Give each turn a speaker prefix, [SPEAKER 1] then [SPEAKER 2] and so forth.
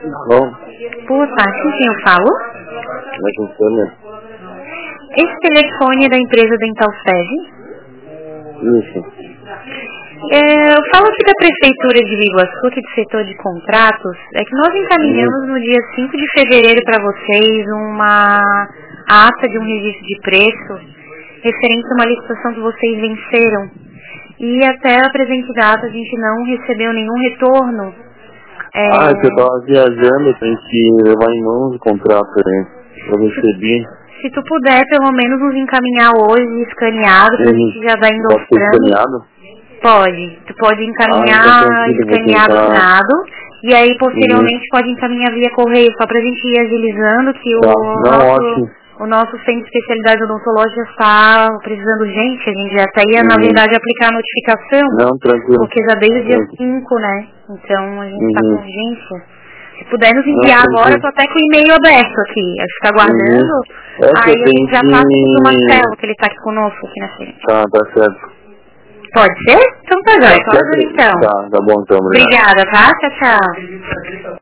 [SPEAKER 1] Bom,
[SPEAKER 2] Boa tarde, com quem eu falo?
[SPEAKER 1] como é que funciona?
[SPEAKER 2] Esse telefone é da empresa Dental Seve.
[SPEAKER 1] Isso.
[SPEAKER 2] Eu falo aqui da Prefeitura de Iguaçu, aqui do setor de contratos. É que nós encaminhamos no dia 5 de fevereiro para vocês uma ata de um registro de preço referente a uma licitação que vocês venceram. E até a presente data a gente não recebeu nenhum retorno.
[SPEAKER 1] Ah, é que eu tava viajando, tem que levar em mãos o contrato, né? Eu recebi.
[SPEAKER 2] Se tu puder, pelo menos nos encaminhar hoje, escaneado, pra gente já dar indo
[SPEAKER 1] Pode ser escaneado?
[SPEAKER 2] Pode. Tu pode encaminhar
[SPEAKER 1] então tranquilo, vou
[SPEAKER 2] escaneado
[SPEAKER 1] tentar.
[SPEAKER 2] assinado. E aí, posteriormente, pode encaminhar via correio, só pra gente ir agilizando que
[SPEAKER 1] Tá, não, ótimo.
[SPEAKER 2] o nosso centro de especialidade odontológica está precisando urgente. A gente já até ia, na verdade, aplicar a notificação.
[SPEAKER 1] Não, tranquilo.
[SPEAKER 2] Porque já desde o dia 5, né? Então, a gente está com urgência. Se puder nos enviar
[SPEAKER 1] Não,
[SPEAKER 2] agora, eu tô até com o e-mail aberto aqui. Eu fico aguardando.
[SPEAKER 1] É,
[SPEAKER 2] Aí a gente já passa pro Marcelo,
[SPEAKER 1] que...
[SPEAKER 2] que ele tá aqui conosco, aqui na frente.
[SPEAKER 1] Tá certo.
[SPEAKER 2] Pode ser? Então tá jóia. Então.
[SPEAKER 1] Tá bom então, obrigado.
[SPEAKER 2] Obrigada, tá? Tchau, tchau.